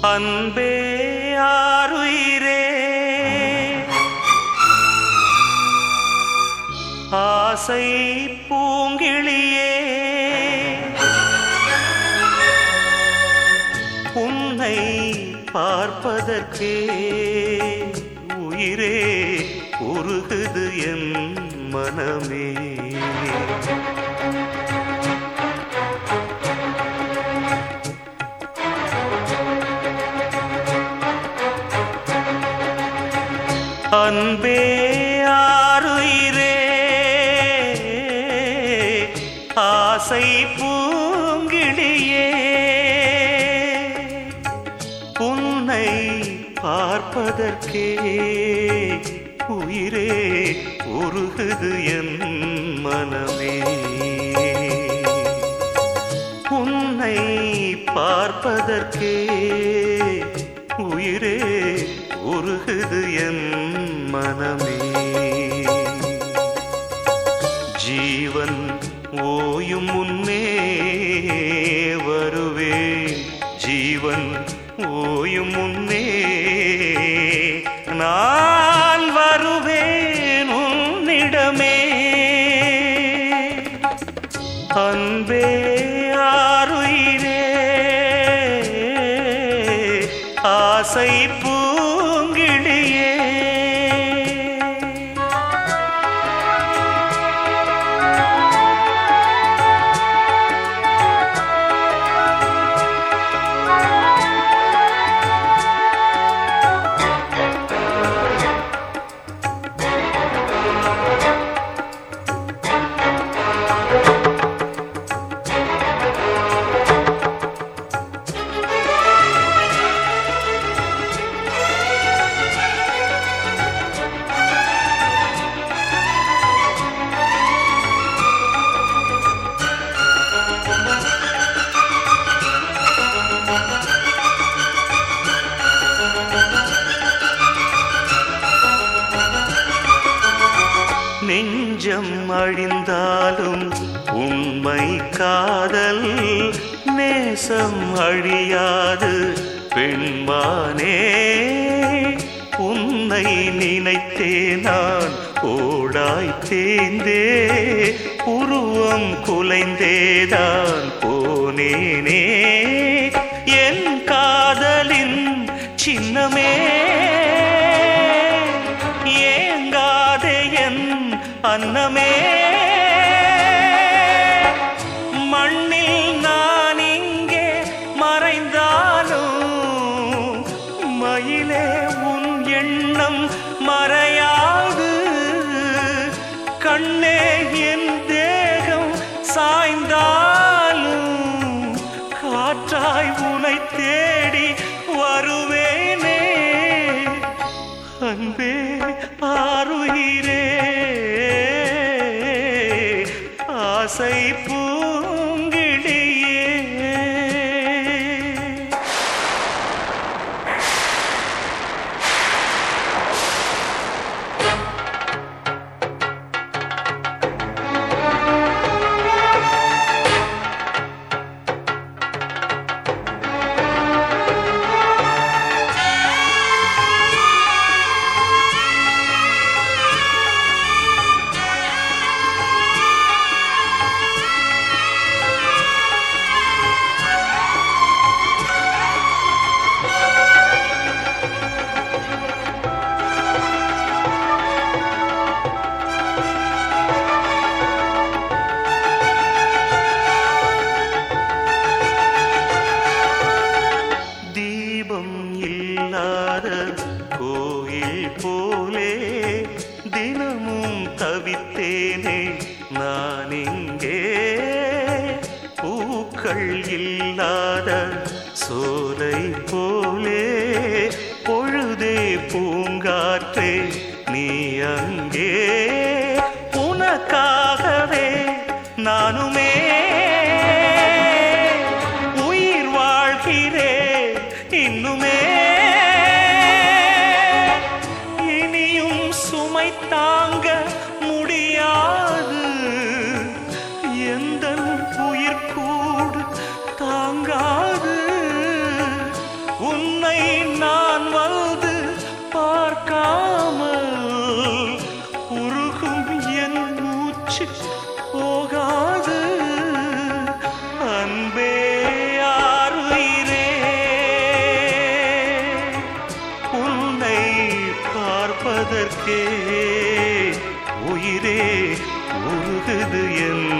அன்பே ஆருயிரே ஆசை பூங்கிளியே உன்னை பார்ப்பதற்கே உயிரே உருகுது என் மனமே. அன்பே ஆருயிரே ஆசை பூங்கிளியே உன்னை பார்ப்பதற்கே உயிரே உருகுது என் மனமே. உன்னை பார்ப்பதற்கே உயிரே உருகுது என் மனமே. ஜீவன் ஓயும் முன்னே வருவேன், ஜீவன் ஓயும் முன்னே நான் வருவேன் உன்னிடமே. அன்பே ஆருயிரே ஆசை பூங்கிளியே. நெஞ்சம் அழிந்தாலும் உண்மை காதல் நேசம் அழியாது பெண்மானே. உன்னை நினைத்தே நான் ஓடாய் தேய்ந்தே உருவம் குலைந்தேதான் போனேனே. என் காதலின் சின்னமே ஏங்காதே என் அன்னமே. மண்ணில் நான் இங்கே மறைந்தாலும் மயிலே உன் எண்ணம் மறையாது. கண்ணே என் தேகம் சாய்ந்தாலும் காற்றாய் உனை தேடி வருவேனே. அன்பே ஆருயிரே ஆசை பூங்கிளியே. கோயில் போலே தினமும் தவித்தேனே நான் இங்கே. பூக்கள் இல்லாத சோலை போலே பொழுதே பூங்காற்றே நீ அங்கே. உனக்காகவே நானுமே உயிர் வாழ்கிறேன் இன்னுமே. சுமை தாங்க முடியாது எந்தன் உயிர் கூடு தாங்காது. உன்னை நான் வந்து பார்க்காமல் உருகும் என் மூச்சு போகாது. அன்பே ஆருயிரே, உன்னை பார்ப்பதற்கே உயிரே உருகுது என்